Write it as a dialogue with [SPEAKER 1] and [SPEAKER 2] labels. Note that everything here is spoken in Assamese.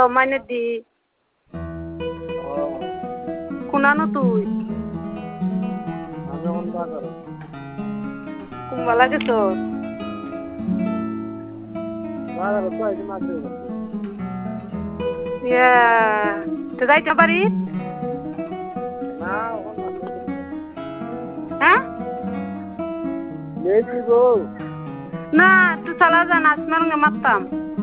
[SPEAKER 1] মাইনে দি কোনানো তুই
[SPEAKER 2] আমি এখন বাজারে
[SPEAKER 1] কুম্বালা গেছ
[SPEAKER 2] বাজারে তো আইছি মাছ ধরে
[SPEAKER 1] ইয়া তো যাইতে পারি
[SPEAKER 2] না এখন মাছ ধরে
[SPEAKER 1] হ্যাঁ
[SPEAKER 2] লেজি গো
[SPEAKER 1] না তুই চালা যা নাচ মারুঙ্গে মারতাম